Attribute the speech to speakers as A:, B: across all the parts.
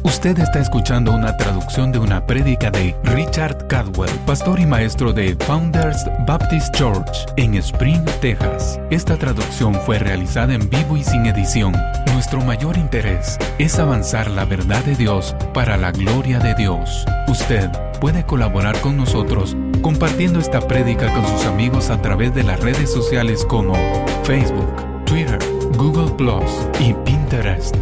A: Usted está escuchando una traducción de una prédica de Richard Caldwell, pastor y maestro de Founders Baptist Church en Spring, Texas. Esta traducción fue realizada en vivo y sin edición. Nuestro mayor interés es avanzar la verdad de Dios para la gloria de Dios. Usted puede colaborar con nosotros compartiendo esta prédica con sus amigos a través de las redes sociales como Facebook, Twitter, Google Plus y Pinterest.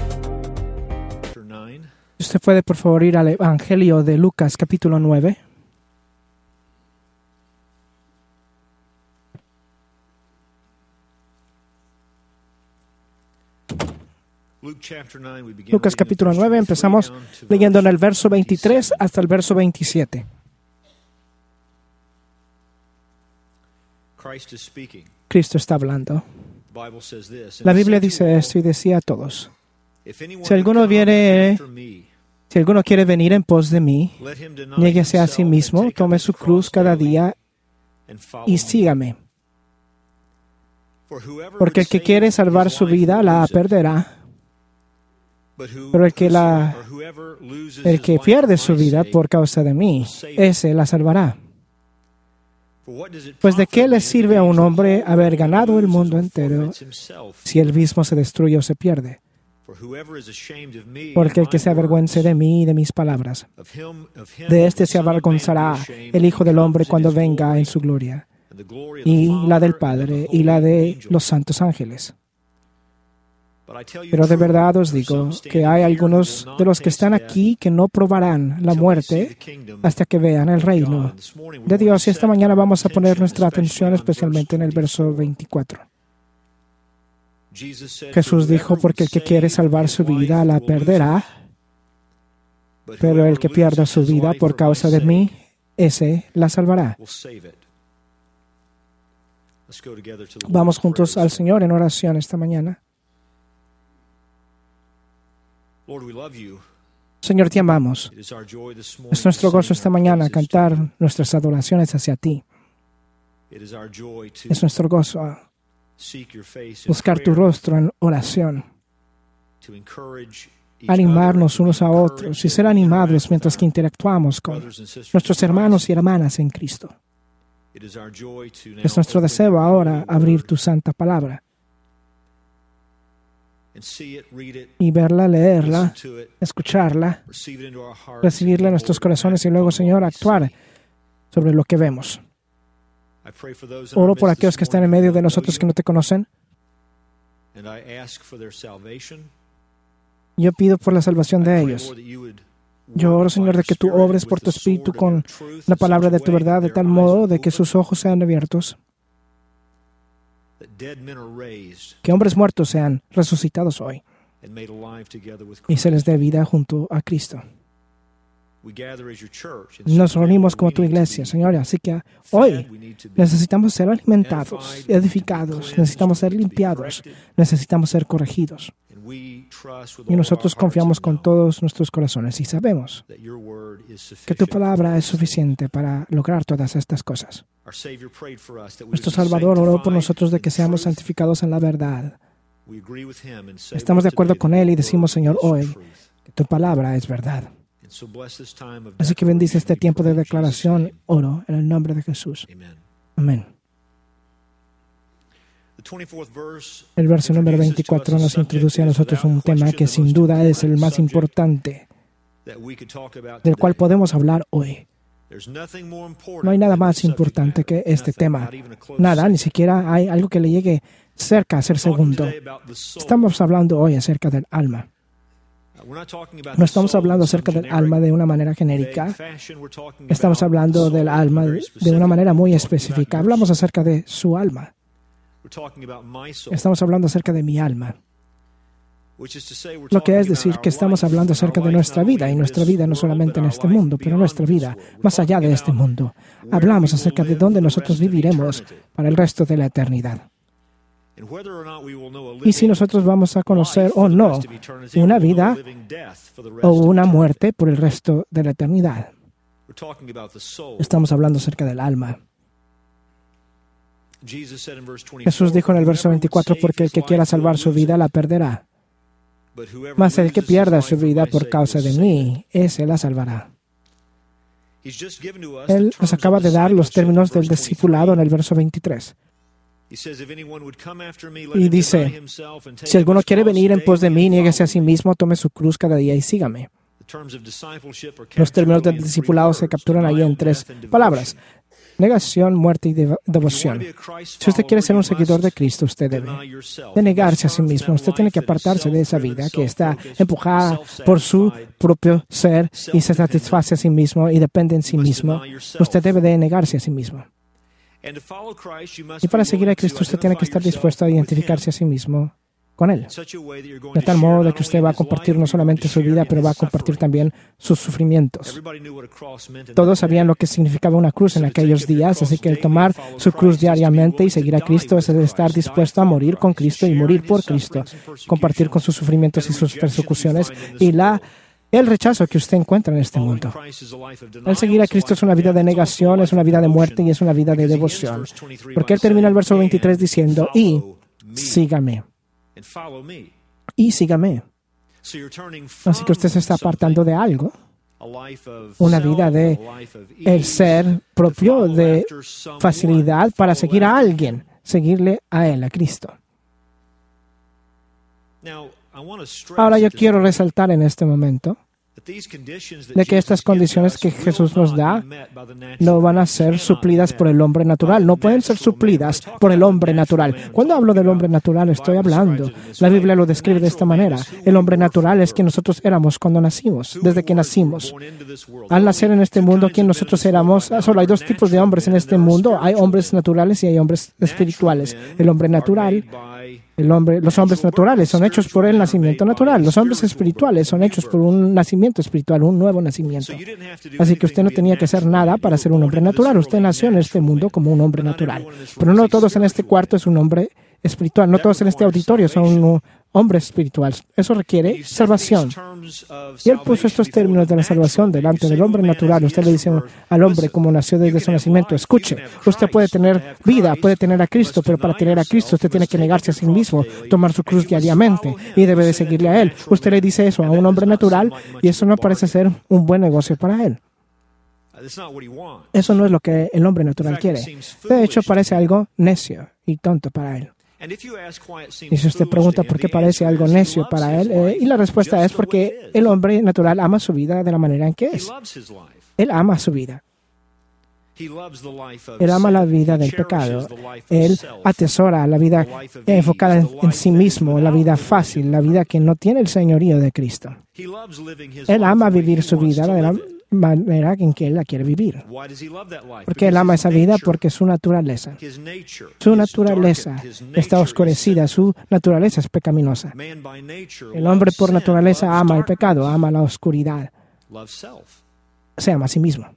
B: Usted puede, por favor, ir al Evangelio de Lucas, capítulo 9. Lucas, capítulo 9, empezamos leyendo en el verso 23 hasta el verso 27. Cristo está hablando. La Biblia dice esto y decía a todos: Si alguno quiere venir en pos de mí, niéguese a sí mismo, tome su cruz cada día y sígame. Porque el que quiere salvar su vida la perderá, pero el que pierde su vida por causa de mí, ese la salvará. Pues ¿de qué le sirve a un hombre haber ganado el mundo entero si él mismo se destruye o se pierde? Porque el que se avergüence de mí y de mis palabras, de éste se avergonzará el Hijo del Hombre cuando venga en su gloria, y la del Padre y la de los santos ángeles. Pero de verdad os digo que hay algunos de los que están aquí que no probarán la muerte hasta que vean el reino de Dios. Y esta mañana vamos a poner nuestra atención especialmente en el verso 24. Jesús dijo: porque el que quiere salvar su vida la perderá, pero el que pierda su vida por causa de mí, ese la salvará. Vamos juntos al Señor en oración esta mañana. Señor, te amamos. Es nuestro gozo esta mañana cantar nuestras adoraciones hacia ti. Es nuestro gozo buscar tu rostro en oración, animarnos unos a otros y ser animados mientras que interactuamos con nuestros hermanos y hermanas en Cristo. Es nuestro deseo ahora abrir tu santa palabra y verla, leerla, escucharla, recibirla en nuestros corazones y luego, Señor, actuar sobre lo que vemos. Oro por aquellos que están en medio de nosotros que no te conocen. Yo pido por la salvación de ellos. Yo oro, Señor, de que tú obres por tu Espíritu con la palabra de tu verdad, de tal modo de que sus ojos sean abiertos, que hombres muertos sean resucitados hoy y se les dé vida junto a Cristo. Nos reunimos como tu iglesia, Señor, así que hoy necesitamos ser alimentados, edificados, necesitamos ser limpiados, necesitamos ser corregidos. Y nosotros confiamos con todos nuestros corazones y sabemos que tu palabra es suficiente para lograr todas estas cosas. Nuestro Salvador oró por nosotros de que seamos santificados en la verdad. Estamos de acuerdo con Él y decimos, Señor, hoy que tu palabra es verdad. Así que bendice este tiempo de declaración, oro en el nombre de Jesús. Amén. El verso número 24 nos introduce a nosotros un tema que sin duda es el más importante, del cual podemos hablar hoy. No hay nada más importante que este tema. Nada, ni siquiera hay algo que le llegue cerca a ser segundo. Estamos hablando hoy acerca del alma. No estamos hablando acerca del alma de una manera genérica. Estamos hablando del alma de una manera muy específica. Hablamos acerca de su alma. Estamos hablando acerca de mi alma. Lo que es decir que estamos hablando acerca de nuestra vida, y nuestra vida no solamente en este mundo, pero nuestra vida más allá de este mundo. Hablamos acerca de dónde nosotros viviremos para el resto de la eternidad. Y si nosotros vamos a conocer o no una vida o una muerte por el resto de la eternidad. Estamos hablando acerca del alma. Jesús dijo en el verso 24, porque el que quiera salvar su vida la perderá. Mas el que pierda su vida por causa de mí, ese la salvará. Él nos acaba de dar los términos del discipulado en el verso 23. Y dice, si alguno quiere venir en pos de mí, niéguese a sí mismo, tome su cruz cada día y sígame. Los términos del discipulado se capturan ahí en 3 palabras: negación, muerte y devoción. Si usted quiere ser un seguidor de Cristo, usted debe de negarse a sí mismo. Usted tiene que apartarse de esa vida que está empujada por su propio ser y se satisface a sí mismo y depende en sí mismo. Usted debe de negarse a sí mismo. Y para seguir a Cristo, usted tiene que estar dispuesto a identificarse a sí mismo con Él, de tal modo de que usted va a compartir no solamente su vida, pero va a compartir también sus sufrimientos. Todos sabían lo que significaba una cruz en aquellos días, así que el tomar su cruz diariamente y seguir a Cristo es el estar dispuesto a morir con Cristo y morir por Cristo, compartir con sus sufrimientos y sus persecuciones y el rechazo que usted encuentra en este mundo. El seguir a Cristo es una vida de negación, es una vida de muerte y es una vida de devoción. Porque Él termina el verso 23 diciendo, y sígame. Y sígame. Así que usted se está apartando de algo, una vida de el ser propio, de facilidad para seguir a alguien, seguirle a Él, a Cristo. Ahora yo quiero resaltar en este momento de que estas condiciones que Jesús nos da no van a ser suplidas por el hombre natural, no pueden ser suplidas por el hombre natural. Cuando hablo del hombre natural estoy hablando, la Biblia lo describe de esta manera: el hombre natural es quien nosotros éramos cuando nacimos, desde que nacimos. Al nacer en este mundo, quien nosotros éramos, solo hay 2 tipos de hombres en este mundo: hay hombres naturales y hay hombres espirituales. El hombre natural, los hombres naturales son hechos por el nacimiento natural. Los hombres espirituales son hechos por un nacimiento espiritual, un nuevo nacimiento. Así que usted no tenía que hacer nada para ser un hombre natural. Usted nació en este mundo como un hombre natural. Pero no todos en este cuarto es un hombre espiritual. No todos en este auditorio son hombres espirituales. Eso requiere salvación. Y Él puso estos términos de la salvación delante del hombre natural. Usted le dice al hombre como nació desde su nacimiento: escuche, usted puede tener vida, puede tener a Cristo, pero para tener a Cristo usted tiene que negarse a sí mismo, tomar su cruz diariamente y debe de seguirle a Él. Usted le dice eso a un hombre natural y eso no parece ser un buen negocio para él. Eso no es lo que el hombre natural quiere. De hecho, parece algo necio y tonto para él. Y si usted pregunta por qué parece algo necio para él, y la respuesta es porque el hombre natural ama su vida de la manera en que es. Él ama su vida. Él ama la vida del pecado. Él atesora la vida enfocada en sí mismo, la vida fácil, la vida que no tiene el señorío de Cristo. Él ama vivir su vida de la manera en que Él la quiere vivir. Porque Él ama esa vida porque su naturaleza está oscurecida, su naturaleza es pecaminosa. El hombre por naturaleza ama el pecado, ama la oscuridad, se ama a sí mismo.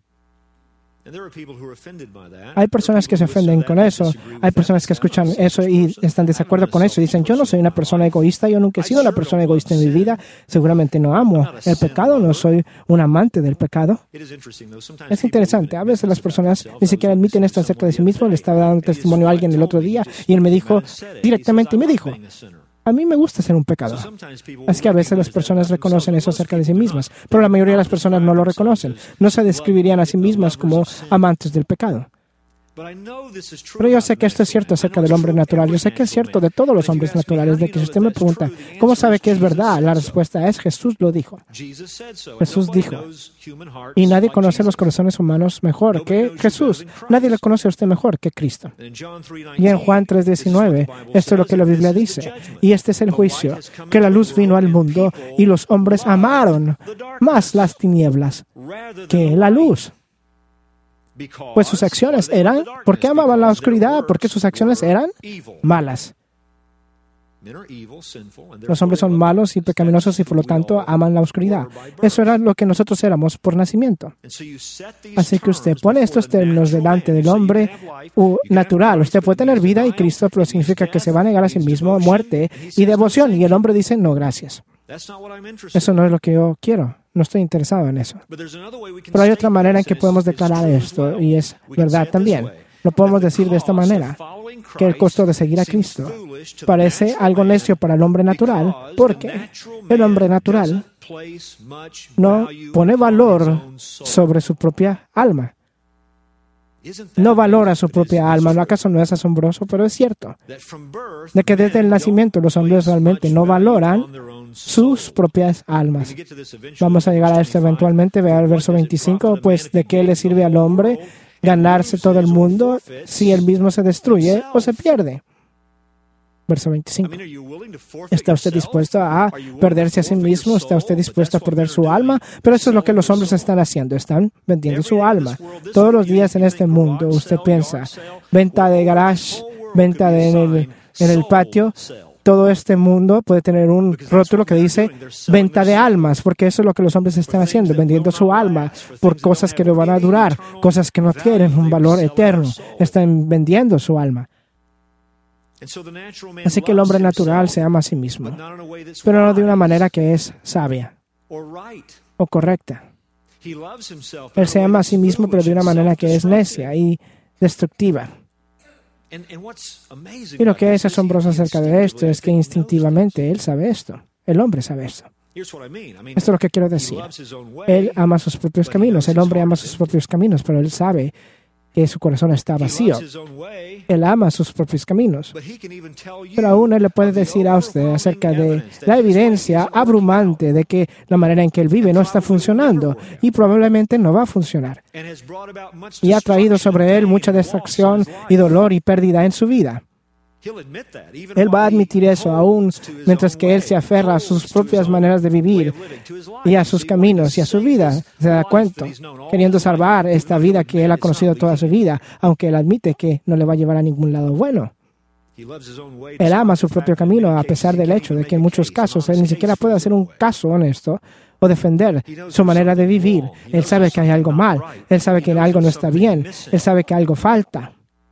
B: Hay personas que se ofenden con eso, hay personas que escuchan eso y están de desacuerdo con eso y dicen: yo no soy una persona egoísta, yo nunca he sido una persona egoísta en mi vida, seguramente no amo el pecado, no soy un amante del pecado. Es interesante, a veces las personas ni siquiera admiten esto acerca de sí mismos. Le estaba dando testimonio a alguien el otro día y él me dijo directamente, a mí me gusta ser un pecador. Así que a veces las personas reconocen eso acerca de sí mismas, pero la mayoría de las personas no lo reconocen. No se describirían a sí mismas como amantes del pecado. Pero yo sé que esto es cierto acerca del hombre natural. Yo sé que es cierto de todos los hombres naturales, de que si usted me pregunta, ¿cómo sabe que es verdad? La respuesta es: Jesús lo dijo. Jesús dijo. Y nadie conoce los corazones humanos mejor que Jesús. Nadie le conoce a usted mejor que Cristo. Y en Juan 3:19, esto es lo que la Biblia dice. Y este es el juicio, que la luz vino al mundo y los hombres amaron más las tinieblas que la luz. Pues sus acciones eran, ¿por qué amaban la oscuridad? Porque sus acciones eran malas. Los hombres son malos y pecaminosos y por lo tanto aman la oscuridad. Eso era lo que nosotros éramos por nacimiento. Así que usted pone estos términos delante del hombre natural. Usted puede tener vida y Cristo, pero significa que se va a negar a sí mismo, muerte y devoción. Y el hombre dice: no, gracias. Eso no es lo que yo quiero. No estoy interesado en eso. Pero hay otra manera en que podemos declarar esto, y es verdad también. Lo podemos decir de esta manera, que el costo de seguir a Cristo parece algo necio para el hombre natural, porque el hombre natural no pone valor sobre su propia alma. No valora su propia alma. ¿No acaso no es asombroso? Pero es cierto, de que desde el nacimiento los hombres realmente no valoran sus propias almas. Vamos a llegar a esto eventualmente. Vea el verso 25, pues ¿de qué le sirve al hombre ganarse todo el mundo si él mismo se destruye o se pierde? Verso 25. ¿Está usted dispuesto a perderse a sí mismo? ¿Está usted dispuesto a perder su alma? Pero eso es lo que los hombres están haciendo. Están vendiendo su alma. Todos los días en este mundo usted piensa, venta de garage, venta en el patio. Todo este mundo puede tener un rótulo que dice venta de almas, porque eso es lo que los hombres están haciendo, vendiendo su alma por cosas que no van a durar, cosas que no tienen un valor eterno. Están vendiendo su alma. Así que el hombre natural se ama a sí mismo, pero no de una manera que es sabia o correcta. Él se ama a sí mismo, pero de una manera que es necia y destructiva. Y lo que es asombroso acerca de esto es que instintivamente él sabe esto. El hombre sabe esto. Esto es lo que quiero decir. Él ama sus propios caminos. El hombre ama sus propios caminos, pero él sabe que su corazón está vacío. Él ama sus propios caminos. Pero aún él le puede decir a usted acerca de la evidencia abrumante de que la manera en que él vive no está funcionando y probablemente no va a funcionar. Y ha traído sobre él mucha destrucción y dolor y pérdida en su vida. Él va a admitir eso aún mientras que él se aferra a sus propias maneras de vivir y a sus caminos y a su vida. Se da cuenta, queriendo salvar esta vida que él ha conocido toda su vida, aunque él admite que no le va a llevar a ningún lado bueno. Él ama su propio camino a pesar del hecho de que en muchos casos él ni siquiera puede hacer un caso honesto o defender su manera de vivir. Él sabe que hay algo mal, él sabe que algo no está bien, él sabe que algo falta.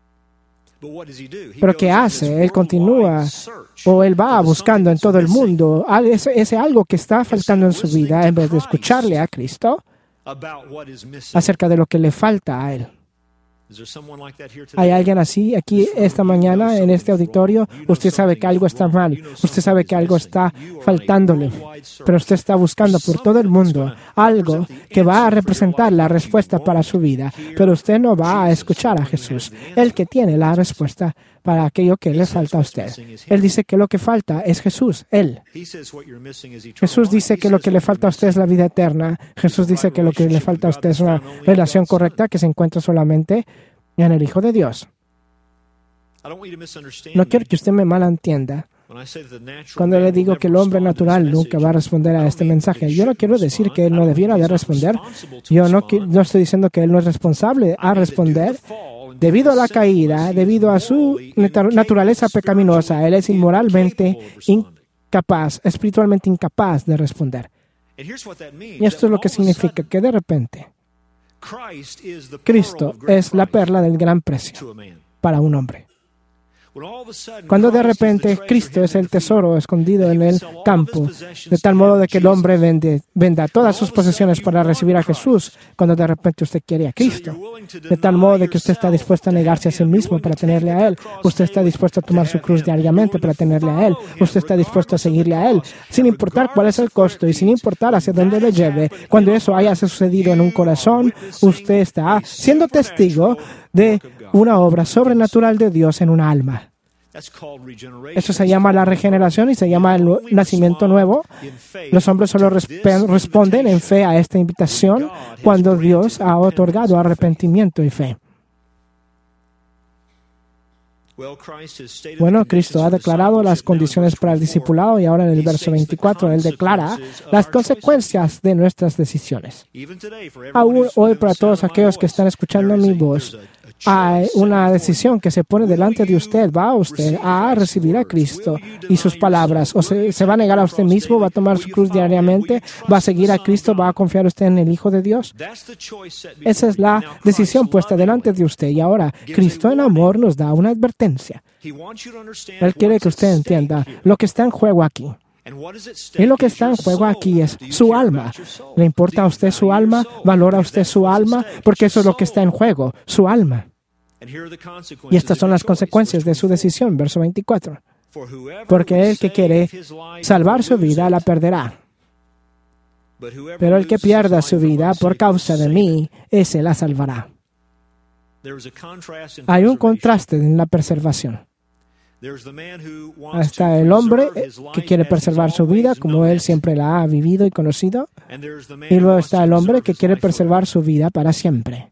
B: Pero ¿qué hace? Él continúa o él va buscando en todo el mundo ese algo que está faltando en su vida en vez de escucharle a Cristo acerca de lo que le falta a él. ¿Hay alguien así aquí esta mañana en este auditorio? Usted sabe que algo está mal, usted sabe que algo está faltándole, pero usted está buscando por todo el mundo algo que va a representar la respuesta para su vida, pero usted no va a escuchar a Jesús, el que tiene la respuesta para aquello que le falta a usted. Él dice que lo que falta es Jesús, Él. Jesús dice que lo que le falta a usted es la vida eterna. Jesús dice que lo que le falta a usted es una relación correcta que se encuentra solamente en el Hijo de Dios. No quiero que usted me malentienda. Cuando le digo que el hombre natural nunca va a responder a este mensaje, yo no quiero decir que él no debiera de responder. Yo no estoy diciendo que él no es responsable a responder. Debido a la caída, debido a su naturaleza pecaminosa, él es inmoralmente incapaz, espiritualmente incapaz de responder. Y esto es lo que significa que de repente Cristo es la perla del gran precio para un hombre. Cuando de repente Cristo es el tesoro escondido en el campo, de tal modo de que el hombre venda todas sus posesiones para recibir a Jesús, cuando de repente usted quiere a Cristo, de tal modo de que usted está dispuesto a negarse a sí mismo para tenerle a Él, usted está dispuesto a tomar su cruz diariamente para tenerle a Él, usted está dispuesto a seguirle a Él, sin importar cuál es el costo y sin importar hacia dónde le lleve. Cuando eso haya sucedido en un corazón, usted está siendo testigo de una obra sobrenatural de Dios en una alma. Eso se llama la regeneración y se llama el nacimiento nuevo. Los hombres solo responden en fe a esta invitación cuando Dios ha otorgado arrepentimiento y fe. Bueno, Cristo ha declarado las condiciones para el discipulado y ahora en el verso 24 Él declara las consecuencias de nuestras decisiones. Aún hoy para todos aquellos que están escuchando mi voz, hay una decisión que se pone delante de usted. ¿Va usted a recibir a Cristo y sus palabras? ¿O se va a negar a usted mismo? ¿Va a tomar su cruz diariamente? ¿Va a seguir a Cristo? ¿Va a confiar usted en el Hijo de Dios? Esa es la decisión puesta delante de usted. Y ahora, Cristo en amor nos da una advertencia. Él quiere que usted entienda lo que está en juego aquí. Y lo que está en juego aquí es su alma. ¿Le importa a usted su alma? ¿Valora usted su alma? Porque eso es lo que está en juego, su alma. Y estas son las consecuencias de su decisión, verso 24. Porque el que quiere salvar su vida la perderá. Pero el que pierda su vida por causa de mí, ese la salvará. Hay un contraste en la preservación. Está el hombre que quiere preservar su vida como él siempre la ha vivido y conocido. Y luego está el hombre que quiere preservar su vida para siempre.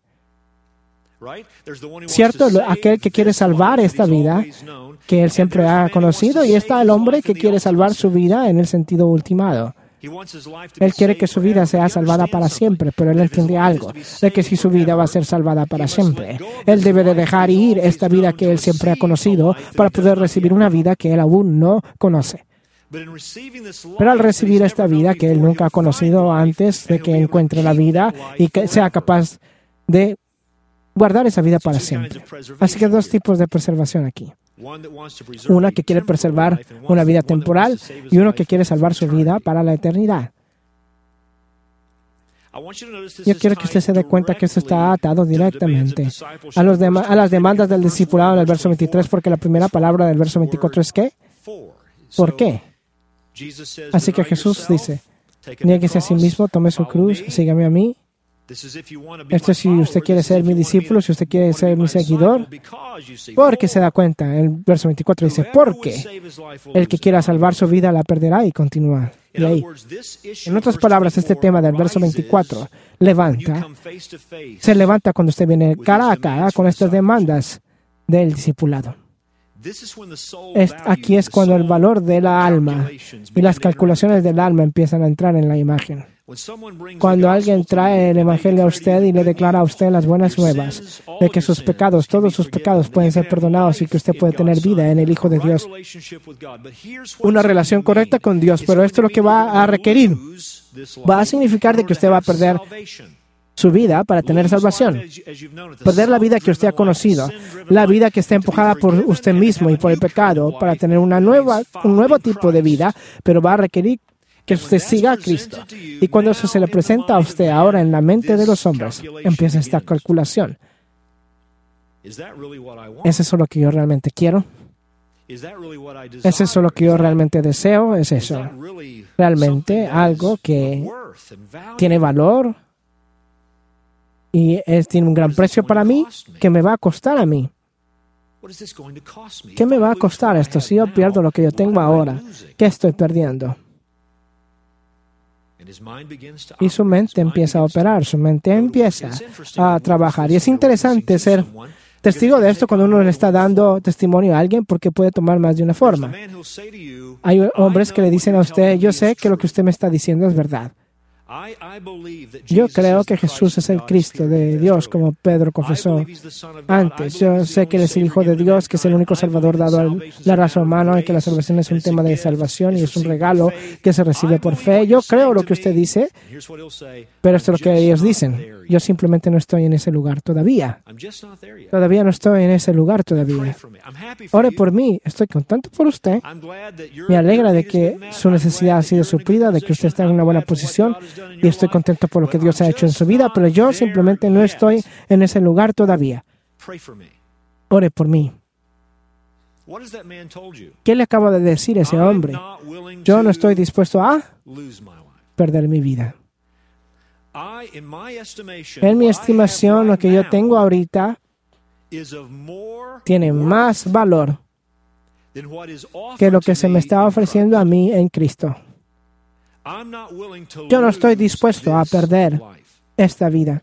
B: ¿Cierto? Aquel que quiere salvar esta vida que él siempre ha conocido. Y está el hombre que quiere salvar su vida en el sentido ultimado. Él quiere que su vida sea salvada para siempre, pero él entiende algo, de que si su vida va a ser salvada para siempre, él debe de dejar ir esta vida que él siempre ha conocido para poder recibir una vida que él aún no conoce. Pero al recibir esta vida que él nunca ha conocido antes de que encuentre la vida y que sea capaz de guardar esa vida para siempre. Así que dos tipos de preservación aquí. Una que quiere preservar una vida temporal y uno que quiere salvar su vida para la eternidad. Yo quiero que usted se dé cuenta que esto está atado directamente a las demandas del discipulado en el verso 23, porque la primera palabra del verso 24 es ¿qué? ¿Por qué? Así que Jesús dice, niéguese a sí mismo, tome su cruz, sígame a mí. Esto es si usted quiere ser mi discípulo, si usted quiere ser mi seguidor, porque se da cuenta. El verso 24 dice, porque el que quiera salvar su vida la perderá, y continúa. Y ahí, en otras palabras, este tema del verso 24 se levanta cuando usted viene cara a cara con estas demandas del discipulado. Aquí es cuando el valor de la alma y las calculaciones del alma empiezan a entrar en la imagen. Cuando alguien trae el Evangelio a usted y le declara a usted las buenas nuevas de que sus pecados, todos sus pecados pueden ser perdonados y que usted puede tener vida en el Hijo de Dios. Una relación correcta con Dios, pero esto es lo que va a requerir. Va a significar de que usted va a perder su vida para tener salvación. Perder la vida que usted ha conocido, la vida que está empujada por usted mismo y por el pecado, para tener un nuevo tipo de vida, pero va a requerir que usted siga a Cristo. Y cuando eso se le presenta a usted ahora en la mente de los hombres, empieza esta calculación. ¿Es eso lo que yo realmente quiero? ¿Es eso lo que yo realmente deseo? ¿Es eso realmente algo que tiene valor y tiene un gran precio para mí? ¿Qué me va a costar a mí? ¿Qué me va a costar esto si yo pierdo lo que yo tengo ahora? ¿Qué estoy perdiendo? Y su mente empieza a operar, su mente empieza a trabajar. Y es interesante ser testigo de esto cuando uno le está dando testimonio a alguien, porque puede tomar más de una forma. Hay hombres que le dicen a usted, yo sé que lo que usted me está diciendo es verdad. Yo creo que Jesús es el Cristo de Dios, como Pedro confesó antes. Yo sé que Él es el Hijo de Dios, que es el único Salvador dado a la raza humana, y que la salvación es un tema de salvación y es un regalo que se recibe por fe. Yo creo lo que usted dice, pero esto es lo que ellos dicen. Yo simplemente no estoy en ese lugar todavía. Todavía no estoy en ese lugar todavía. Ore por mí. Estoy contento por usted. Me alegra de que su necesidad ha sido suplida, de que usted está en una buena posición. Y estoy contento por lo que Dios ha hecho en su vida, pero yo simplemente no estoy en ese lugar todavía. Ore por mí. ¿Qué le acaba de decir ese hombre? Yo no estoy dispuesto a perder mi vida. En mi estimación, lo que yo tengo ahorita tiene más valor que lo que se me está ofreciendo a mí en Cristo. Yo no estoy dispuesto a perder esta vida.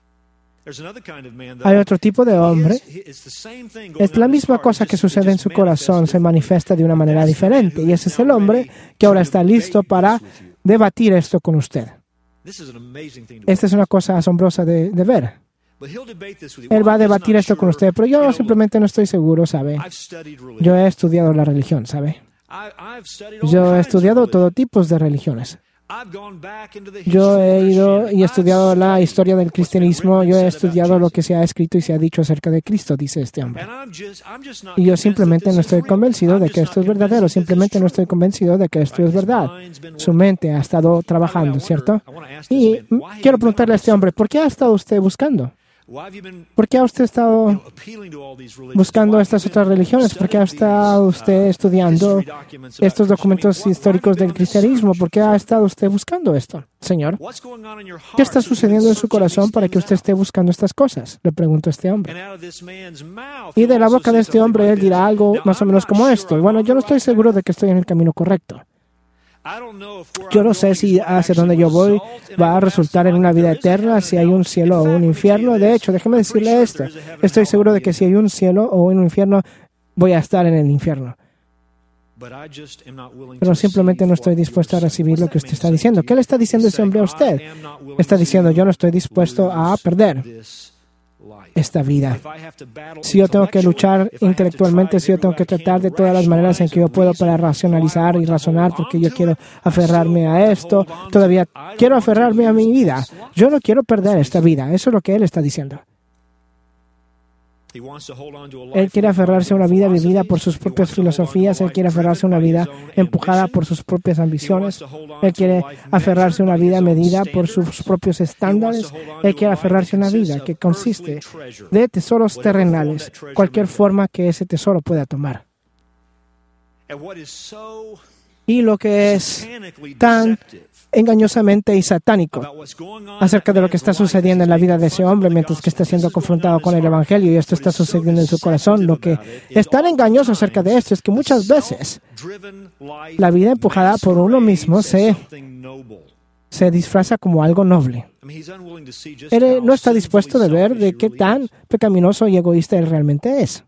B: Hay otro tipo de hombre. Es la misma cosa que sucede en su corazón, se manifiesta de una manera diferente. Y ese es el hombre que ahora está listo para debatir esto con usted. Esta es una cosa asombrosa de ver. Él va a debatir esto con usted, pero yo simplemente no estoy seguro, ¿sabe? Yo he estudiado la religión, ¿sabe? Yo he estudiado todo tipo de religiones. Yo he ido y estudiado la historia del cristianismo. Yo he estudiado lo que se ha escrito y se ha dicho acerca de Cristo, dice este hombre. Y yo simplemente no estoy convencido de que esto es verdadero. Simplemente no estoy convencido de que esto es verdad. Su mente ha estado trabajando, ¿cierto? Y quiero preguntarle a este hombre, ¿por qué ha estado usted buscando? ¿Por qué ha usted estado buscando estas otras religiones? ¿Por qué ha estado usted estudiando estos documentos históricos del cristianismo? ¿Por qué ha estado usted buscando esto, Señor? ¿Qué está sucediendo en su corazón para que usted esté buscando estas cosas? Le preguntó este hombre. Y de la boca de este hombre él dirá algo más o menos como esto. Bueno, yo no estoy seguro de que estoy en el camino correcto. Yo no sé si hacia donde yo voy va a resultar en una vida eterna, si hay un cielo o un infierno. De hecho, déjeme decirle esto. Estoy seguro de que si hay un cielo o un infierno, voy a estar en el infierno. Pero simplemente no estoy dispuesto a recibir lo que usted está diciendo. ¿Qué le está diciendo ese hombre a usted? Está diciendo, yo no estoy dispuesto a perder esta vida. Si yo tengo que luchar intelectualmente, si yo tengo que tratar de todas las maneras en que yo puedo para racionalizar y razonar, porque yo quiero aferrarme a esto, todavía quiero aferrarme a mi vida. Yo no quiero perder esta vida. Eso es lo que él está diciendo. Él quiere aferrarse a una vida vivida por sus propias filosofías. Él quiere aferrarse a una vida empujada por sus propias ambiciones. Él quiere aferrarse a una vida medida por sus propios estándares. Él quiere aferrarse a una vida que consiste de tesoros terrenales, cualquier forma que ese tesoro pueda tomar. Y lo que es tan engañosamente y satánico acerca de lo que está sucediendo en la vida de ese hombre mientras que está siendo confrontado con el Evangelio, y esto está sucediendo en su corazón. Lo que es tan engañoso acerca de esto es que muchas veces la vida empujada por uno mismo se disfraza como algo noble. Él no está dispuesto de ver de qué tan pecaminoso y egoísta él realmente es.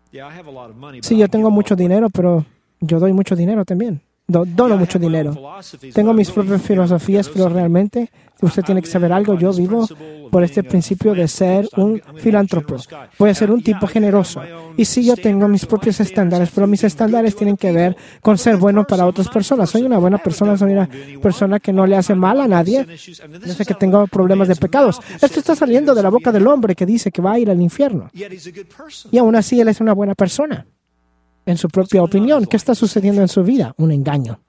B: Sí, yo tengo mucho dinero, pero yo doy mucho dinero también. Dono mucho dinero. Tengo mis propias filosofías, pero realmente usted tiene que saber algo. Yo vivo por este principio de ser un filántropo. Voy a ser un tipo generoso. Y sí, yo tengo mis propios estándares, pero mis estándares tienen que ver con ser bueno para otras personas. Soy una buena persona, soy una persona que no le hace mal a nadie. No sé que tengo problemas de pecados. Esto está saliendo de la boca del hombre que dice que va a ir al infierno. Y aún así, él es una buena persona. En su propia opinión, ¿qué está sucediendo en su vida? Un engaño.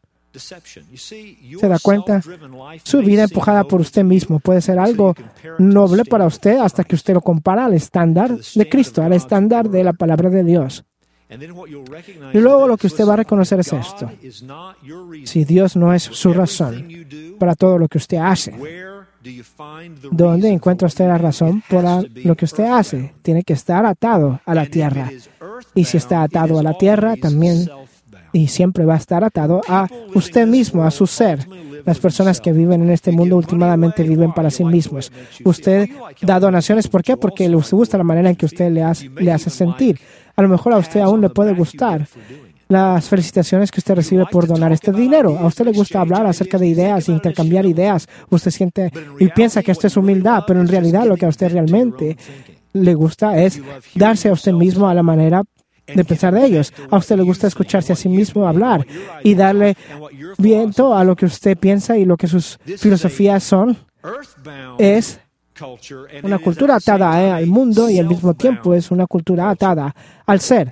B: ¿Se da cuenta? Su vida empujada por usted mismo puede ser algo noble para usted hasta que usted lo compara al estándar de Cristo, al estándar de la palabra de Dios. Y luego lo que usted va a reconocer es esto. Si Dios no es su razón para todo lo que usted hace, ¿dónde encuentra usted la razón para lo que usted hace? Tiene que estar atado a la tierra. Y si está atado a la tierra, también y siempre va a estar atado a usted mismo, a su ser. Las personas que viven en este mundo últimamente viven para sí mismos. Usted da donaciones, ¿por qué? Porque le gusta la manera en que usted le hace sentir. A lo mejor a usted aún le puede gustar las felicitaciones que usted recibe por donar este dinero. A usted le gusta hablar acerca de ideas, intercambiar ideas. Usted siente y piensa que esto es humildad, pero en realidad lo que a usted realmente le gusta es darse a usted mismo a la manera de pensar de ellos. A usted le gusta escucharse a sí mismo hablar y darle viento a lo que usted piensa y lo que sus filosofías son. Es una cultura atada al mundo y al mismo tiempo es una cultura atada al ser.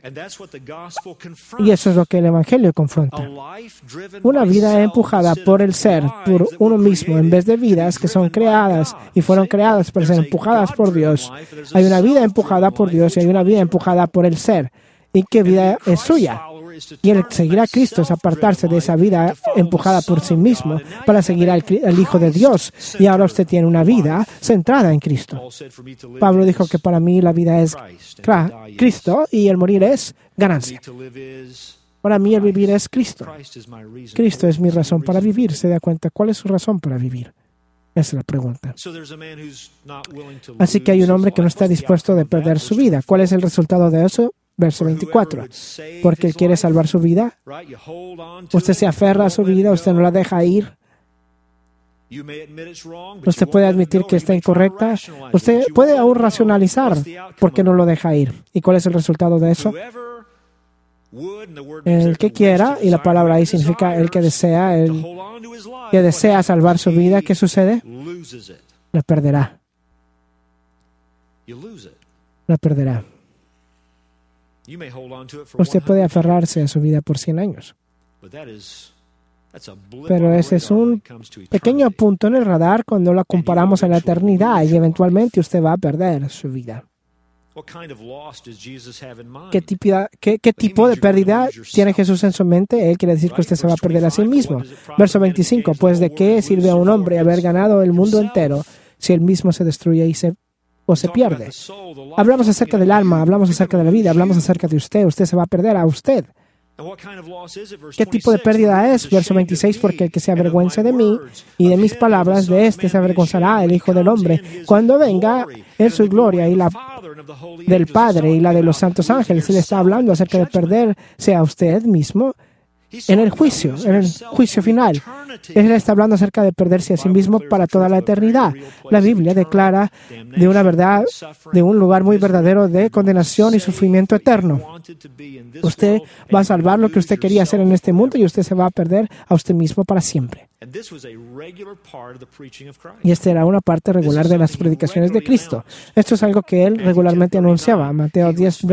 B: Y eso es lo que el Evangelio confronta. Una vida empujada por el ser, por uno mismo, en vez de vidas que son creadas y fueron creadas para ser empujadas por Dios. Hay una vida empujada por Dios y hay una vida empujada por el ser. ¿Y qué vida es suya? Y el seguir a Cristo es apartarse de esa vida empujada por sí mismo para seguir al Hijo de Dios. Y ahora usted tiene una vida centrada en Cristo. Pablo dijo que para mí la vida es Cristo y el morir es ganancia. Para mí el vivir es Cristo. Cristo es mi razón para vivir. ¿Se da cuenta cuál es su razón para vivir? Esa es la pregunta. Así que hay un hombre que no está dispuesto a perder su vida. ¿Cuál es el resultado de eso? Verso 24. Porque él quiere salvar su vida. Usted se aferra a su vida, usted no la deja ir. Usted puede admitir que está incorrecta. Usted puede aún racionalizar por qué no lo deja ir. ¿Y cuál es el resultado de eso? El que quiera, y la palabra ahí significa el que desea salvar su vida, ¿qué sucede? La perderá. La perderá. Usted puede aferrarse a su vida por 100 años. Pero ese es un pequeño punto en el radar cuando lo comparamos a la eternidad y eventualmente usted va a perder su vida. ¿Qué tipo de pérdida tiene Jesús en su mente? Él quiere decir que usted se va a perder a sí mismo. Verso 25, pues ¿de qué sirve a un hombre haber ganado el mundo entero si él mismo se destruye y se pierde? Hablamos acerca del alma, hablamos acerca de la vida, hablamos acerca de usted. Usted se va a perder a usted. ¿Qué tipo de pérdida es? Verso 26, porque el que se avergüence de mí y de mis palabras, de éste se avergonzará el Hijo del Hombre cuando venga en su gloria y la del Padre y la de los santos ángeles. Él está hablando acerca de perderse a usted mismo en el juicio final. Él está hablando acerca de perderse a sí mismo para toda la eternidad. La Biblia declara de una verdad, de un lugar muy verdadero de condenación y sufrimiento eterno. Usted va a salvar lo que usted quería hacer en este mundo y usted se va a perder a usted mismo para siempre. Y esta era una parte regular de las predicaciones de Cristo. Esto es algo que él regularmente anunciaba. Mateo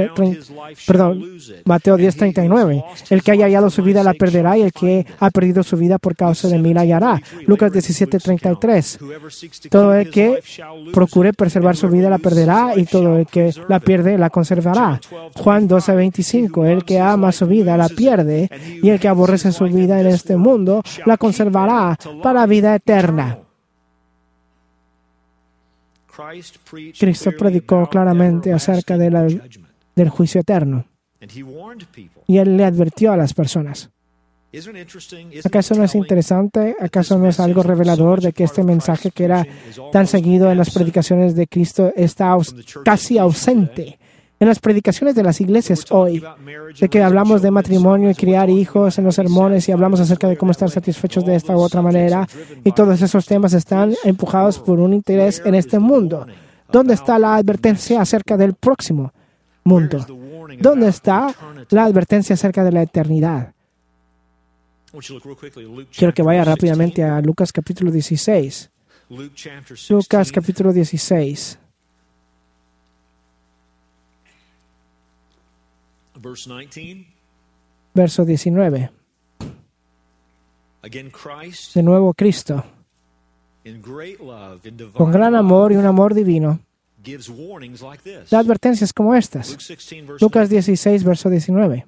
B: 10:39. El que haya hallado su vida la perderá y el que ha perdido su vida por causa de mí la hallará. Lucas 17:33. Todo el que procure preservar su vida la perderá y todo el que la pierde la conservará. Juan 12:25. El que ama su vida la pierde y el que aborrece su vida en este mundo la conservará para vida eterna. Cristo predicó claramente acerca del juicio eterno y él le advirtió a las personas. ¿Acaso no es interesante? ¿Acaso no es algo revelador de que este mensaje que era tan seguido en las predicaciones de Cristo está casi ausente en las predicaciones de las iglesias hoy? De que hablamos de matrimonio y criar hijos en los sermones y hablamos acerca de cómo estar satisfechos de esta u otra manera, y todos esos temas están empujados por un interés en este mundo. ¿Dónde está la advertencia acerca del próximo mundo? ¿Dónde está la advertencia acerca de la eternidad? Quiero que vaya rápidamente a Lucas capítulo 16. Lucas capítulo 16. Verso 19. De nuevo Cristo, con gran amor y un amor divino, da advertencias como estas. Lucas 16, verso 19.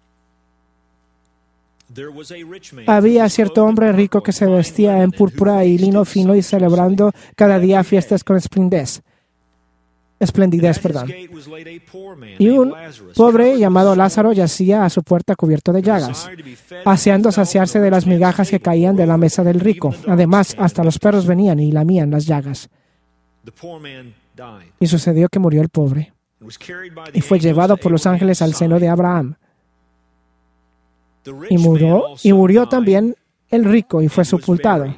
B: Había cierto hombre rico que se vestía en púrpura y lino fino y celebrando cada día fiestas con esplendidez. Y un pobre llamado Lázaro yacía a su puerta cubierto de llagas, ansiando saciarse de las migajas que caían de la mesa del rico. Además, hasta los perros venían y lamían las llagas. Y sucedió que murió el pobre y fue llevado por los ángeles al seno de Abraham. Y murió también el rico y fue sepultado.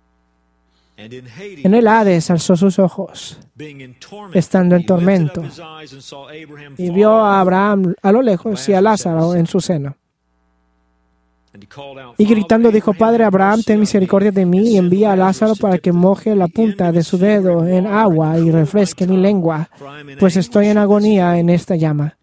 B: En el Hades alzó sus ojos, estando en tormento, y vio a Abraham a lo lejos y a Lázaro en su seno. Y gritando dijo: Padre Abraham, ten misericordia de mí y envía a Lázaro para que moje la punta de su dedo en agua y refresque mi lengua, pues estoy en agonía en esta llama.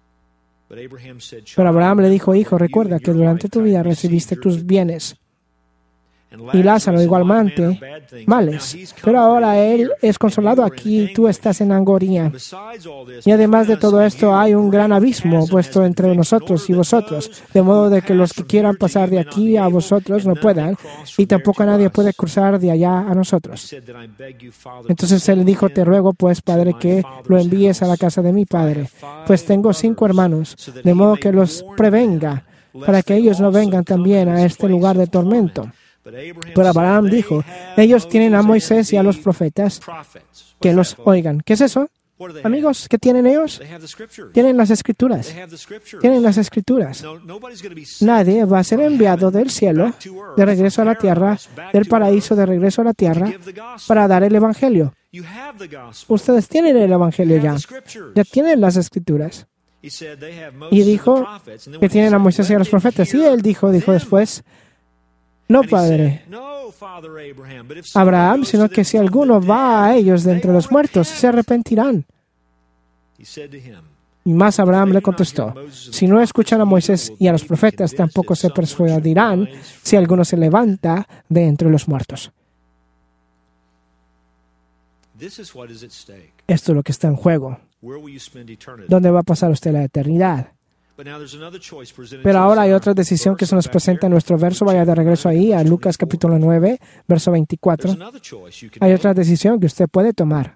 B: Pero Abraham le dijo: Hijo, recuerda que durante tu vida recibiste tus bienes, y Lázaro igualmente males, pero ahora él es consolado aquí y tú estás en agonía. Y además de todo esto hay un gran abismo puesto entre nosotros y vosotros, de modo de que los que quieran pasar de aquí a vosotros no puedan, y tampoco nadie puede cruzar de allá a nosotros. Entonces él dijo: Te ruego pues, Padre, que lo envíes a la casa de mi padre, pues tengo 5 hermanos, de modo que los prevenga, para que ellos no vengan también a este lugar de tormento. Pero Abraham dijo: ellos tienen a Moisés y a los profetas, que los oigan. ¿Qué es eso? Amigos, ¿qué tienen ellos? Tienen las Escrituras. Tienen las Escrituras. Nadie va a ser enviado del cielo de regreso a la tierra, del paraíso de regreso a la tierra, para dar el Evangelio. Ustedes tienen el Evangelio ya. Ya tienen las Escrituras. Y dijo que tienen a Moisés y a los profetas. Y él dijo después: No, Padre Abraham, sino que si alguno va a ellos de entre los muertos, se arrepentirán. Y más Abraham le contestó: si no escuchan a Moisés y a los profetas, tampoco se persuadirán si alguno se levanta de entre los muertos. Esto es lo que está en juego. ¿Dónde va a pasar usted la eternidad? Pero ahora hay otra decisión que se nos presenta en nuestro verso. Vaya de regreso ahí a Lucas capítulo 9, verso 24. Hay otra decisión que usted puede tomar.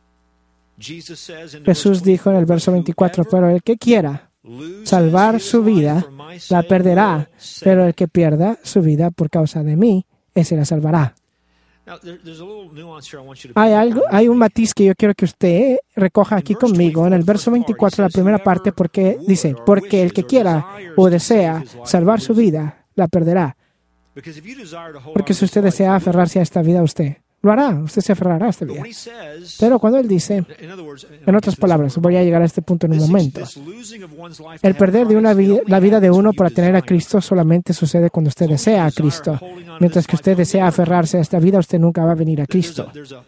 B: Jesús dijo en el verso 24: pero el que quiera salvar su vida, la perderá, pero el que pierda su vida por causa de mí, ese la salvará. Hay un matiz que yo quiero que usted recoja aquí conmigo en el verso 24, la primera parte, porque dice: porque el que quiera o desea salvar su vida, la perderá. Porque si usted desea aferrarse a esta vida, usted lo hará, usted se aferrará a esta vida. Pero cuando Él dice, en otras palabras, voy a llegar a este punto en un momento, el perder de la vida de uno para tener a Cristo solamente sucede cuando usted desea a Cristo. Mientras que usted desea aferrarse a esta vida, usted nunca va a venir a Cristo.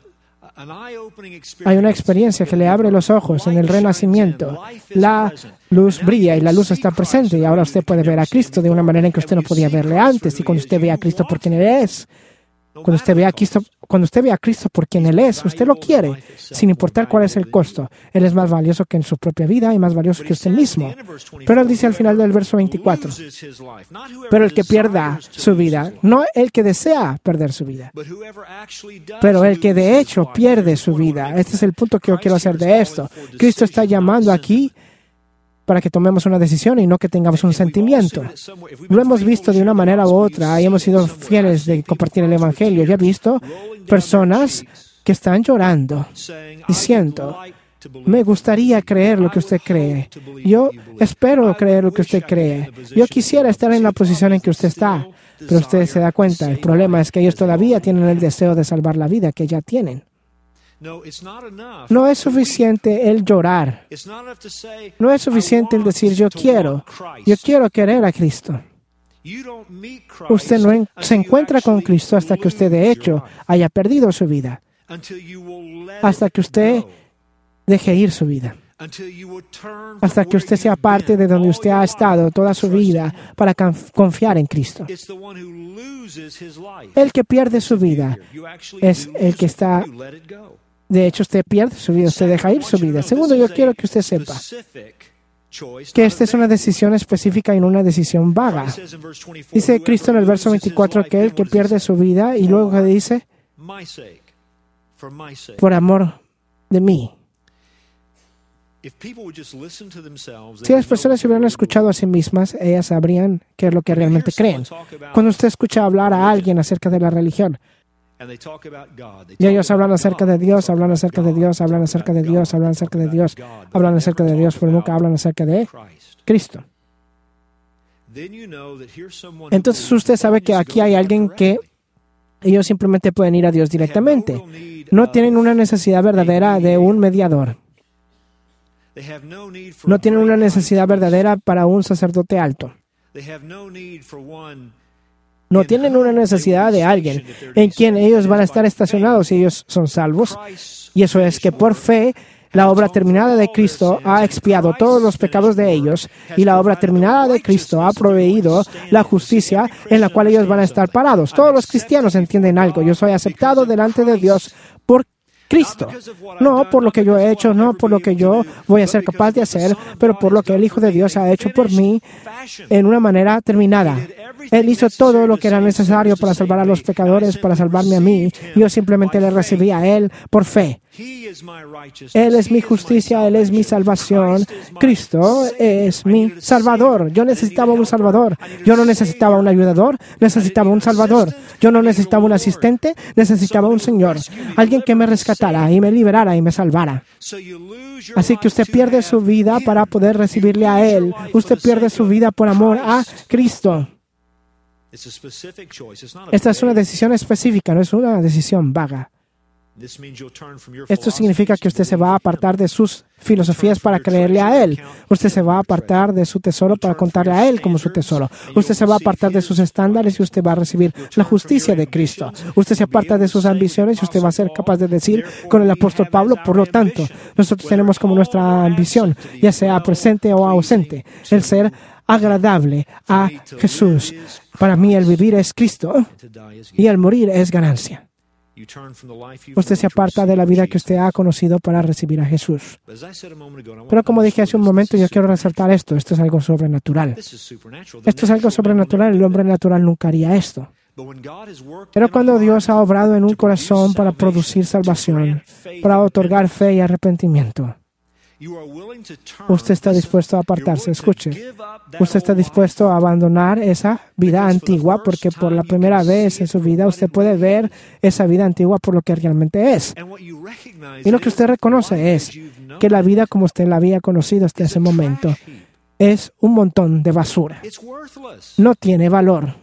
B: Hay una experiencia que le abre los ojos en el renacimiento. La luz brilla y la luz está presente, y ahora usted puede ver a Cristo de una manera en que usted no podía verle antes. Y cuando usted ve a Cristo por quien Él es, cuando usted ve a Cristo por quien Él es, usted lo quiere, sin importar cuál es el costo. Él es más valioso que en su propia vida y más valioso que usted mismo. Pero Él dice al final del verso 24, pero el que pierda su vida, no el que desea perder su vida, pero el que de hecho pierde su vida. Este es el punto que yo quiero hacer de esto. Cristo está llamando aquí para que tomemos una decisión y no que tengamos un sentimiento. Lo hemos visto de una manera u otra y hemos sido fieles de compartir el Evangelio. Yo he visto personas que están llorando, diciendo: me gustaría creer lo que usted cree. Yo espero creer lo que usted cree. Yo quisiera estar en la posición en que usted está. Pero usted se da cuenta, el problema es que ellos todavía tienen el deseo de salvar la vida que ya tienen. No es suficiente el llorar. No es suficiente el decir: yo quiero querer a Cristo. Usted no se encuentra con Cristo hasta que usted de hecho haya perdido su vida. Hasta que usted deje ir su vida. Hasta que usted sea parte de donde usted ha estado toda su vida para confiar en Cristo. El que pierde su vida es el que está... De hecho, usted pierde su vida, usted deja ir su vida. Segundo, yo quiero que usted sepa que esta es una decisión específica y no una decisión vaga. Dice Cristo en el verso 24 que el que pierde su vida, y luego dice: por amor de mí. Si las personas se hubieran escuchado a sí mismas, ellas sabrían qué es lo que realmente creen. Cuando usted escucha hablar a alguien acerca de la religión, y ellos hablan acerca de Dios, hablan acerca de Dios, hablan acerca de Dios, hablan acerca de Dios, hablan acerca de Dios, pero nunca hablan acerca de Cristo. Entonces usted sabe que aquí hay alguien que ellos simplemente pueden ir a Dios directamente. No tienen una necesidad verdadera de un mediador. No tienen una necesidad verdadera para un sacerdote alto. No tienen una necesidad de alguien en quien ellos van a estar estacionados si ellos son salvos. Y eso es que por fe, la obra terminada de Cristo ha expiado todos los pecados de ellos, y la obra terminada de Cristo ha proveído la justicia en la cual ellos van a estar parados. Todos los cristianos entienden algo: yo soy aceptado delante de Dios por Cristo. No por lo que yo he hecho, no por lo que yo voy a ser capaz de hacer, pero por lo que el Hijo de Dios ha hecho por mí en una manera terminada. Él hizo todo lo que era necesario para salvar a los pecadores, para salvarme a mí. Yo simplemente le recibí a Él por fe. Él es mi justicia, Él es mi salvación. Cristo es mi Salvador. Yo necesitaba un Salvador. Yo no necesitaba un ayudador, necesitaba un Salvador. Yo no necesitaba un asistente, necesitaba un Señor. Alguien que me rescatara y me liberara y me salvara. Así que usted pierde su vida para poder recibirle a Él. Usted pierde su vida por amor a Cristo. Esta es una decisión específica, no es una decisión vaga. Esto significa que usted se va a apartar de sus filosofías para creerle a Él. Usted se va a apartar de su tesoro para contarle a Él como su tesoro. Usted se va a apartar de sus estándares y usted va a recibir la justicia de Cristo. Usted se aparta de sus ambiciones y usted va a ser capaz de decir con el apóstol Pablo, por lo tanto, nosotros tenemos como nuestra ambición, ya sea presente o ausente, el ser agradable a Jesús. Para mí el vivir es Cristo y el morir es ganancia. Usted se aparta de la vida que usted ha conocido para recibir a Jesús. Pero como dije hace un momento, yo quiero resaltar esto. Esto es algo sobrenatural. Esto es algo sobrenatural. El hombre natural nunca haría esto. Pero cuando Dios ha obrado en un corazón para producir salvación, para otorgar fe y arrepentimiento, usted está dispuesto a apartarse. Escuche, usted está dispuesto a abandonar esa vida antigua porque por la primera vez en su vida usted puede ver esa vida antigua por lo que realmente es. Y lo que usted reconoce es que la vida como usted la había conocido hasta ese momento es un montón de basura. No tiene valor.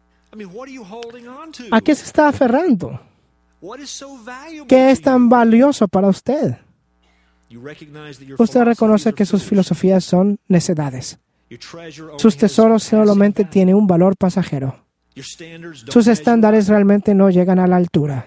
B: ¿A qué se está aferrando? ¿Qué es tan valioso para usted? Usted reconoce que sus filosofías son necedades. Sus tesoros solamente tienen un valor pasajero. Sus estándares realmente no llegan a la altura.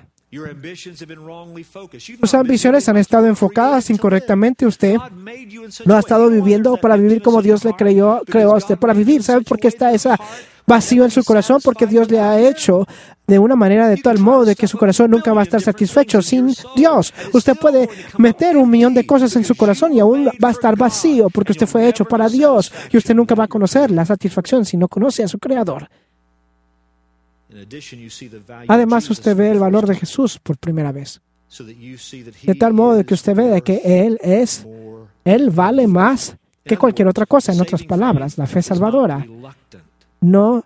B: Sus ambiciones han estado enfocadas incorrectamente. Usted no ha estado viviendo para vivir como Dios le creó a usted para vivir. ¿Sabe por qué está ese vacío en su corazón? Porque Dios le ha hecho de una manera de tal modo de que su corazón nunca va a estar satisfecho sin Dios. Usted puede meter 1,000,000 de cosas en su corazón y aún va a estar vacío porque usted fue hecho para Dios y usted nunca va a conocer la satisfacción si no conoce a su Creador. Además, usted ve el valor de Jesús por primera vez. De tal modo de que usted ve de que Él vale más que cualquier otra cosa. En otras palabras, la fe salvadora no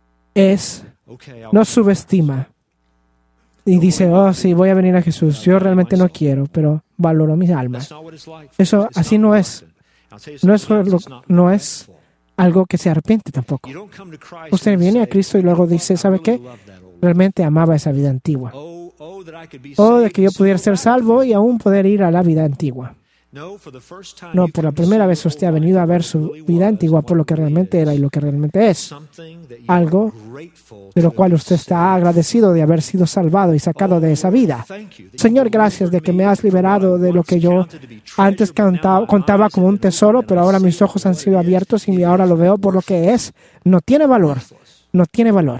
B: subestima y dice, oh, sí, voy a venir a Jesús. Yo realmente no quiero, pero valoro mi alma. Eso así no es. No es algo que se arrepiente tampoco. Usted viene a Cristo y luego dice, ¿sabe qué? Realmente amaba esa vida antigua. Oh, de que yo pudiera ser salvo y aún poder ir a la vida antigua. No, por la primera vez usted ha venido a ver su vida antigua por lo que realmente era y lo que realmente es. Algo de lo cual usted está agradecido de haber sido salvado y sacado de esa vida. Señor, gracias de que me has liberado de lo que yo antes contaba como un tesoro, pero ahora mis ojos han sido abiertos y ahora lo veo por lo que es. No tiene valor. No tiene valor.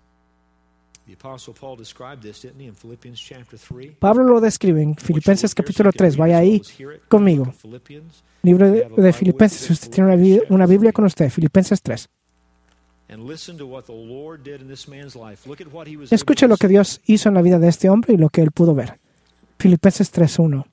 B: Pablo lo describe en Filipenses capítulo 3. Vaya ahí conmigo. Libro de Filipenses. Si usted tiene una Biblia con usted, Filipenses 3. Escuche lo que Dios hizo en la vida de este hombre y lo que él pudo ver. Filipenses 3:1.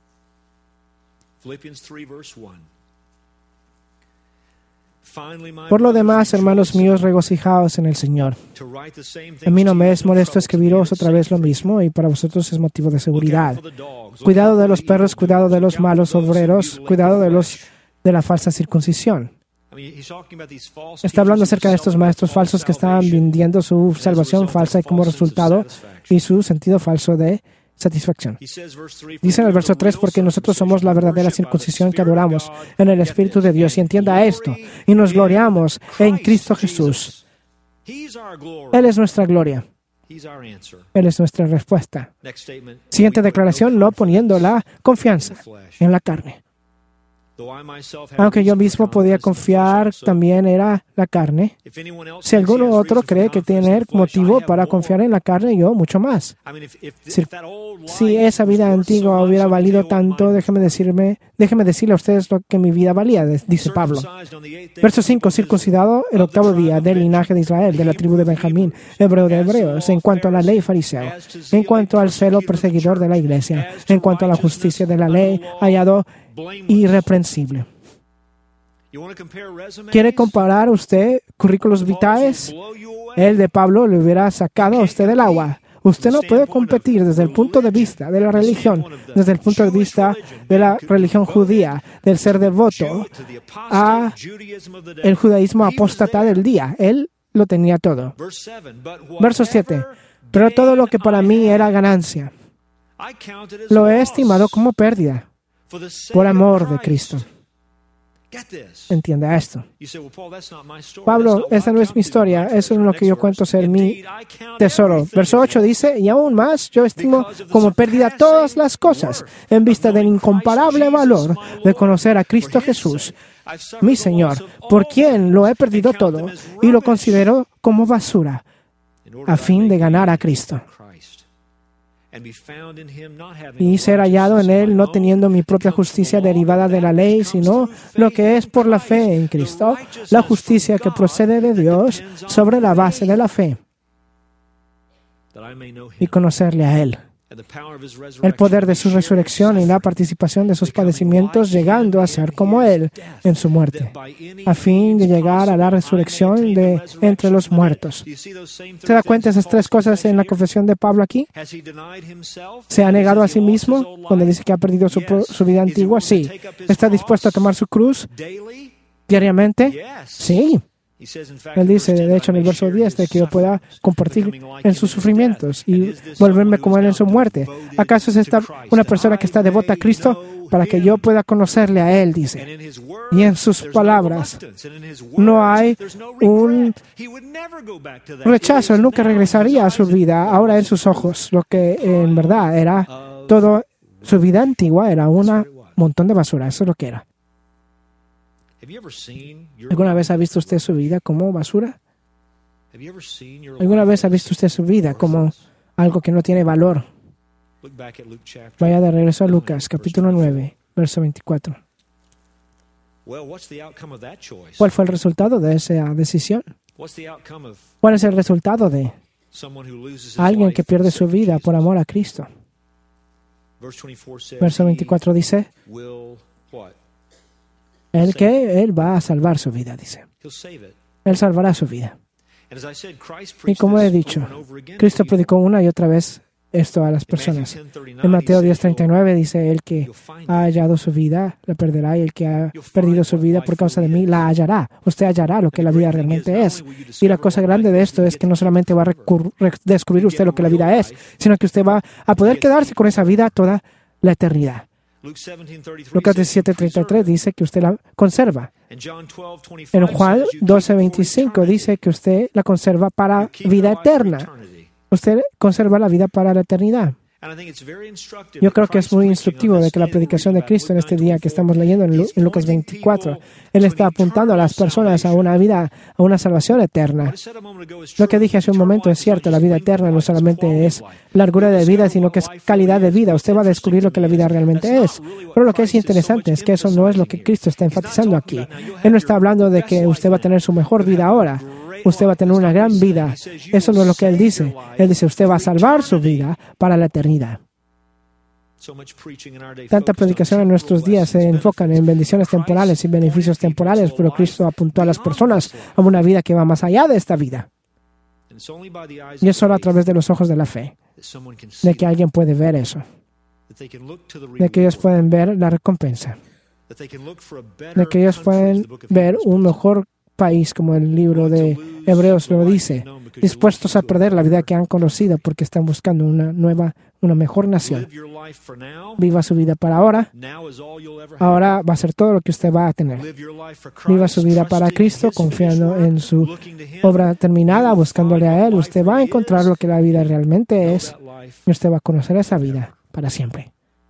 B: Por lo demás, hermanos míos, regocijaos en el Señor. A mí no me es molesto escribiros otra vez lo mismo y para vosotros es motivo de seguridad. Cuidado de los perros, cuidado de los malos obreros, cuidado de la falsa circuncisión. Está hablando acerca de estos maestros falsos que estaban vendiendo su salvación falsa y como resultado y su sentido falso de satisfacción. Dice en el verso 3, porque nosotros somos la verdadera circuncisión que adoramos en el Espíritu de Dios. Y entienda esto, y nos gloriamos en Cristo Jesús. Él es nuestra gloria. Él es nuestra respuesta. Siguiente declaración, no poniendo la confianza en la carne. Aunque yo mismo podía confiar, también era la carne. Si alguno otro cree que tiene motivo para confiar en la carne, yo mucho más. Si esa vida antigua hubiera valido tanto, déjeme decirle a ustedes lo que mi vida valía, dice Pablo. Verso 5, circuncidado el 8º día del linaje de Israel, de la tribu de Benjamín, hebreo de hebreos, en cuanto a la ley fariseo, en cuanto al celo perseguidor de la iglesia, en cuanto a la justicia de la ley, hallado irreprensible. ¿Quiere comparar usted currículos vitaes? El de Pablo le hubiera sacado a usted del agua. Usted no puede competir desde el punto de vista de la religión, desde el punto de vista de la religión judía, del ser devoto, a el judaísmo apóstata del día. Él lo tenía todo. Verso 7. Pero todo lo que para mí era ganancia, lo he estimado como pérdida por amor de Cristo. Entienda esto. Pablo, esta no es mi historia, eso es lo que yo cuento ser mi tesoro. Verso 8 dice, y aún más, yo estimo como pérdida todas las cosas en vista del incomparable valor de conocer a Cristo Jesús, mi Señor, por quien lo he perdido todo y lo considero como basura, a fin de ganar a Cristo y ser hallado en Él, no teniendo mi propia justicia derivada de la ley, sino lo que es por la fe en Cristo, la justicia que procede de Dios sobre la base de la fe, y conocerle a Él, el poder de su resurrección y la participación de sus padecimientos, llegando a ser como Él en su muerte, a fin de llegar a la resurrección de entre los muertos. ¿Se da cuenta de esas tres cosas en la confesión de Pablo aquí? ¿Se ha negado a sí mismo cuando dice que ha perdido su vida antigua? Sí. ¿Está dispuesto a tomar su cruz diariamente? Sí. Él dice, de hecho, en el verso 10, de que yo pueda compartir en sus sufrimientos y volverme como Él en su muerte. ¿Acaso es esta una persona que está devota a Cristo para que yo pueda conocerle a Él? Dice. Y en sus palabras no hay un rechazo. Él nunca regresaría a su vida. Ahora en sus ojos, lo que en verdad era todo, su vida antigua era un montón de basura. Eso es lo que era. ¿Alguna vez ha visto usted su vida como basura? ¿Alguna vez ha visto usted su vida como algo que no tiene valor? Vaya de regreso a Lucas, capítulo 9, verso 24. ¿Cuál fue el resultado de esa decisión? ¿Cuál es el resultado de alguien que pierde su vida por amor a Cristo? Verso 24 dice, Él va a salvar su vida, dice. Él salvará su vida. Y como he dicho, Cristo predicó una y otra vez esto a las personas. En Mateo 10:39 dice, el que ha hallado su vida, la perderá, y el que ha perdido su vida por causa de mí, la hallará. Usted hallará lo que la vida realmente es. Y la cosa grande de esto es que no solamente va a descubrir usted lo que la vida es, sino que usted va a poder quedarse con esa vida toda la eternidad. Lucas 17:33 dice que usted la conserva. En Juan 12:25 dice que usted la conserva para vida eterna. Usted conserva la vida para la eternidad. Yo creo que es muy instructivo de que la predicación de Cristo en este día que estamos leyendo en Lucas 24, Él está apuntando a las personas a una vida, a una salvación eterna. Lo que dije hace un momento es cierto, la vida eterna no solamente es largura de vida, sino que es calidad de vida. Usted va a descubrir lo que la vida realmente es. Pero lo que es interesante es que eso no es lo que Cristo está enfatizando aquí. Él no está hablando de que usted va a tener su mejor vida ahora. Usted va a tener una gran vida. Eso no es lo que Él dice. Él dice, usted va a salvar su vida para la eternidad. Tanta predicación en nuestros días se enfocan en bendiciones temporales y beneficios temporales, pero Cristo apuntó a las personas a una vida que va más allá de esta vida. Y es solo a través de los ojos de la fe de que alguien puede ver eso, de que ellos pueden ver la recompensa, de que ellos pueden ver un mejor país, como el libro de Hebreos lo dice, dispuestos a perder la vida que han conocido porque están buscando una mejor nación. Viva su vida para ahora. Ahora va a ser todo lo que usted va a tener. Viva su vida para Cristo, confiando en su obra terminada, buscándole a Él. Usted va a encontrar lo que la vida realmente es y usted va a conocer esa vida para siempre.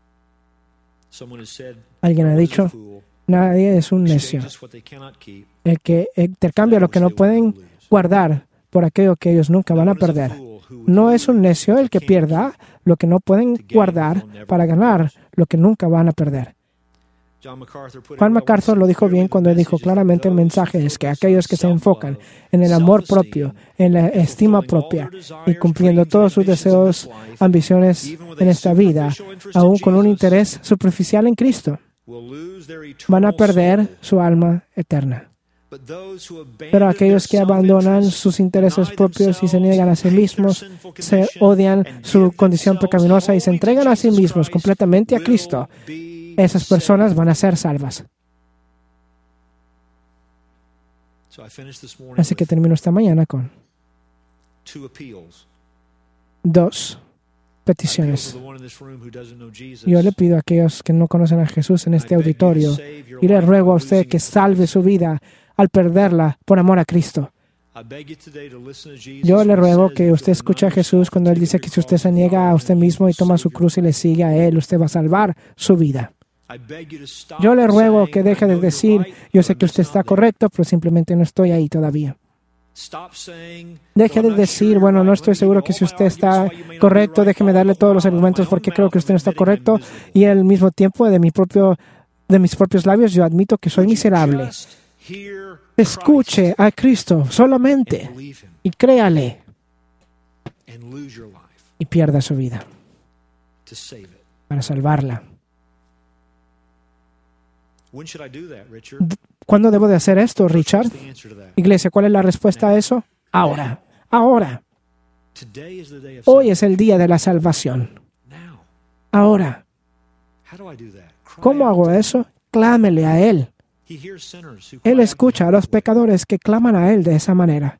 B: Alguien ha dicho, nadie es un necio. El que intercambia lo que no pueden guardar por aquello que ellos nunca van a perder. No es un necio el que pierda lo que no pueden guardar para ganar lo que nunca van a perder. Juan MacArthur lo dijo bien cuando dijo claramente el mensaje es que aquellos que se enfocan en el amor propio, en la estima propia y cumpliendo todos sus deseos, ambiciones en esta vida, aún con un interés superficial en Cristo, van a perder su alma eterna. Pero aquellos que abandonan sus intereses propios y se niegan a sí mismos, se odian su condición pecaminosa y se entregan a sí mismos completamente a Cristo, esas personas van a ser salvas. Así que termino esta mañana con 2 peticiones. Yo le pido a aquellos que no conocen a Jesús en este auditorio y le ruego a usted que salve su vida al perderla por amor a Cristo. Yo le ruego que usted escuche a Jesús cuando Él dice que si usted se niega a usted mismo y toma su cruz y le sigue a Él, usted va a salvar su vida. Yo le ruego que deje de decir, yo sé que usted está correcto, pero simplemente no estoy ahí todavía. Deje de decir, bueno, no estoy seguro que si usted está correcto, déjeme darle todos los argumentos porque creo que usted no está correcto, y al mismo tiempo de mis propios labios yo admito que soy miserable. Escuche a Cristo solamente y créale y pierda su vida para salvarla. ¿Cuándo debo de hacer esto, Richard? Iglesia, ¿cuál es la respuesta a eso? Ahora. Ahora. Hoy es el día de la salvación. Ahora. ¿Cómo hago eso? Clámele a Él. Él escucha a los pecadores que claman a Él de esa manera.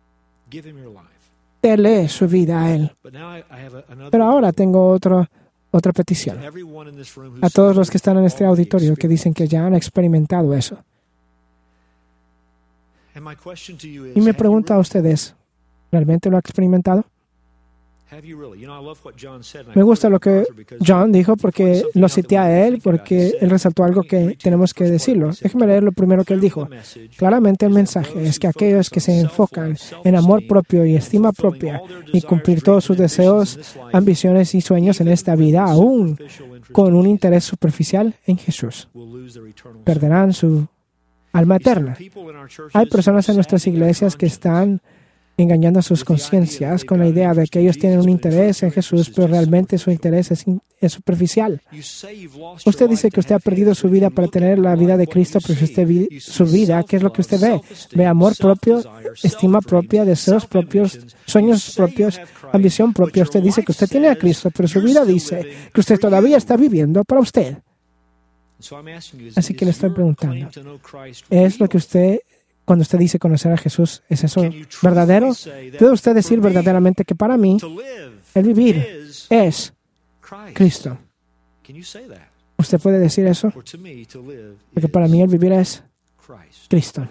B: Dele su vida a Él. Pero ahora tengo otra petición. A todos los que están en este auditorio que dicen que ya han experimentado eso. Y mi pregunta a ustedes, ¿realmente lo ha experimentado? Me gusta lo que John dijo porque lo cité a él, porque él resaltó algo que tenemos que decirlo. Déjeme leer lo primero que él dijo. Claramente el mensaje es que aquellos que se enfocan en amor propio y estima propia y cumplir todos sus deseos, ambiciones y sueños en esta vida, aún con un interés superficial en Jesús, perderán su alma eterna. Hay personas en nuestras iglesias que están engañando a sus conciencias con la idea de que ellos tienen un interés en Jesús, pero realmente su interés es superficial. Usted dice que usted ha perdido su vida para tener la vida de Cristo, pero si usted ve su vida, ¿qué es lo que usted ve? Ve amor propio, estima propia, deseos propios, sueños propios, ambición propia. Usted dice que usted tiene a Cristo, pero su vida dice que usted todavía está viviendo para usted. Así que le estoy preguntando, ¿es lo que usted, cuando usted dice conocer a Jesús, es eso verdadero? ¿Puede usted decir verdaderamente que para mí el vivir es Cristo? ¿Usted puede decir eso? Porque para mí el vivir es Cristo.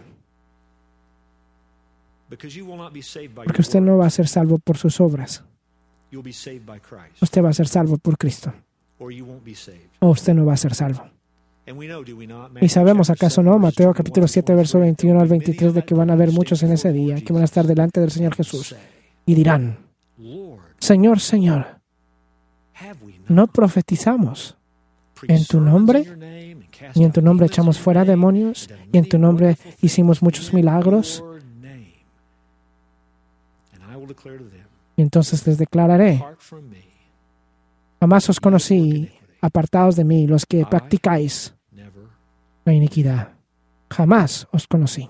B: Porque usted no va a ser salvo por sus obras. Usted va a ser salvo por Cristo. O usted no va a ser salvo. Y sabemos, ¿acaso no? Mateo capítulo 7, verso 21 al 23, de que van a haber muchos en ese día que van a estar delante del Señor Jesús y dirán, Señor, Señor, ¿no profetizamos en tu nombre? Y en tu nombre echamos fuera demonios, y en tu nombre hicimos muchos milagros. Y entonces les declararé, jamás os conocí, apartados de mí, los que practicáis la iniquidad. Jamás os conocí.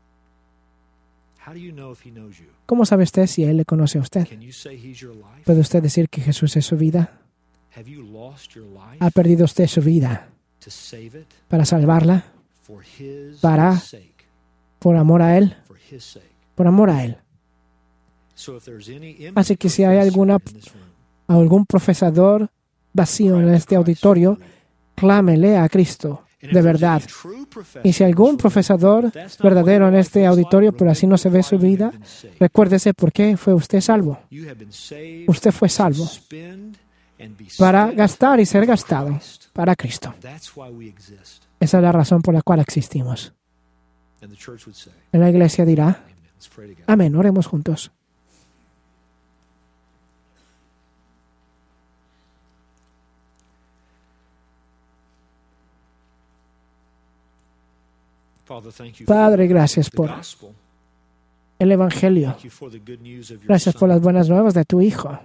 B: ¿Cómo sabe usted si Él le conoce a usted? ¿Puede usted decir que Jesús es su vida? ¿Ha perdido usted su vida para salvarla? ¿Por amor a Él? Por amor a Él. Así que si hay algún profesador vacío en este auditorio, clámele a Cristo de verdad. Y si algún profesador verdadero en este auditorio, pero así no se ve su vida, recuérdese por qué fue usted salvo. Usted fue salvo para gastar y ser gastado para Cristo. Esa es la razón por la cual existimos. En la iglesia dirá, amén, oremos juntos. Padre, gracias por el Evangelio. Gracias por las buenas nuevas de tu Hijo,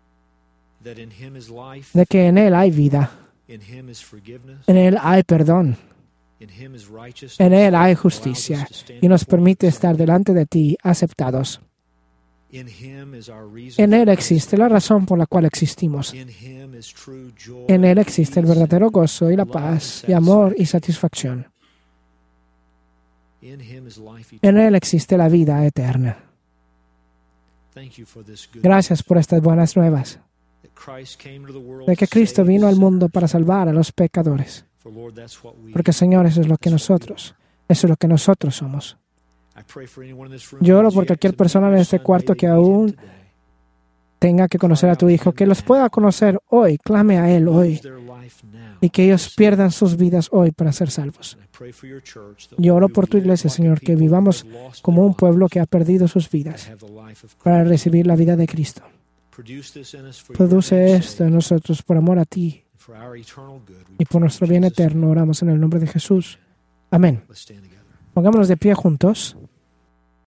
B: de que en Él hay vida, en Él hay perdón, en Él hay justicia y nos permite estar delante de ti aceptados. En Él existe la razón por la cual existimos. En Él existe el verdadero gozo y la paz y amor y satisfacción. En Él existe la vida eterna. Gracias por estas buenas nuevas. de que Cristo vino al mundo para salvar a los pecadores. Porque, Señor, eso es lo que nosotros somos. Yo oro por cualquier persona en este cuarto que aún tenga que conocer a tu Hijo, que los pueda conocer hoy, clame a Él hoy, y que ellos pierdan sus vidas hoy para ser salvos. Yo oro por tu iglesia, Señor, que vivamos como un pueblo que ha perdido sus vidas para recibir la vida de Cristo. Produce esto en nosotros por amor a ti y por nuestro bien eterno. Oramos en el nombre de Jesús. Amén. Pongámonos de pie juntos.